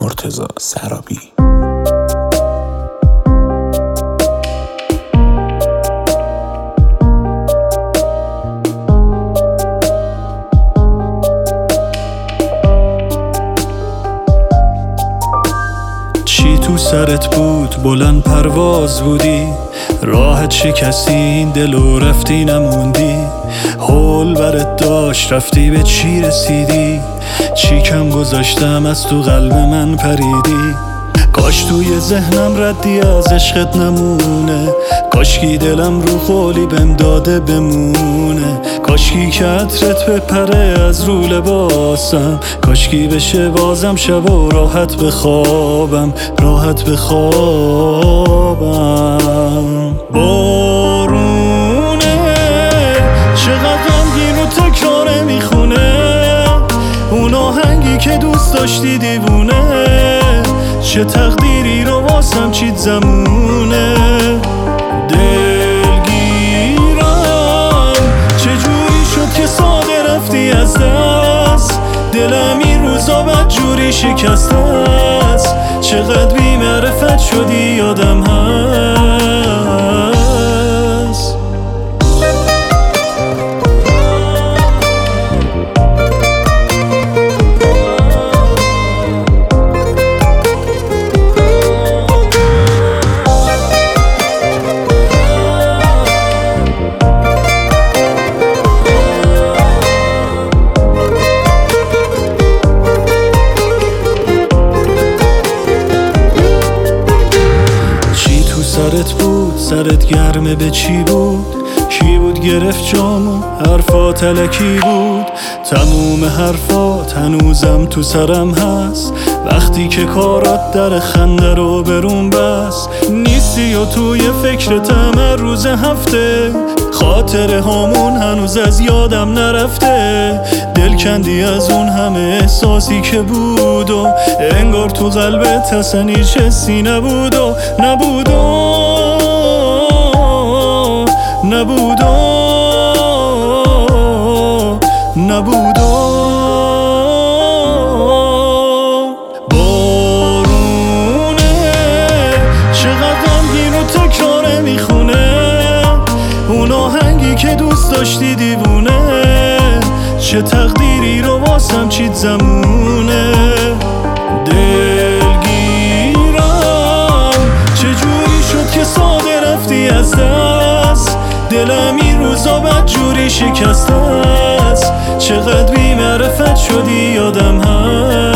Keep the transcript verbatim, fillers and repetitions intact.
مرتضی سرابی. چی تو سرت بود؟ بلند پرواز بودی، راحت شکستی دل و رفتی نموندی. حول برت داشت رفتی به چی رسیدی؟ چی کم گذاشتم از تو قلب من پریدی؟ کاش توی ذهنم ردی از عشقت نمونه، کاشکی دلم رو قولی بهم داده بمونه، کاشکی که عطرت بپره از رو لباسم، کاشکی بشه بازم شب و راحت بخوابم، راحت بخوابم. بارونه چقدر غمگین و تکراره میخونه، اون آهنگی که دوست داشتی دیوونه، چه تقدیری رو واسم چید زمونه. دلگیرم چجوری شد که ساده رفتی از دست، دلم این روزا بد جوری شکسته است، چقدر بی معرفت شدی یادم هست. سرت بود؟ سرت گرمه به چی بود؟ کی بود گرفت جامو؟ حرفات الکی بود؟ تموم حرفات هنوزم تو سرم هست، وقتی که کارات در خنده رو برون بس. نیستی و توی فکرتم هر روز هفته، خاطره هامون هنوز از یادم نرفته. دل کندی از اون همه احساسی که بود و انگار تو قلبت اصلا هیچ حسی نبود و نبود و نبود و نبود و بارونه چقدر غمگین و تکراره میخونه، اون آهنگی که دوست داشتی دیوونه، چه تقدیری رو واسم چید زمونه. دلگیرم چجوری شد که ساده رفتی از دست، دلم این روزا بد جوری شکسته است، چقدر بی معرفت شدی یادم هست.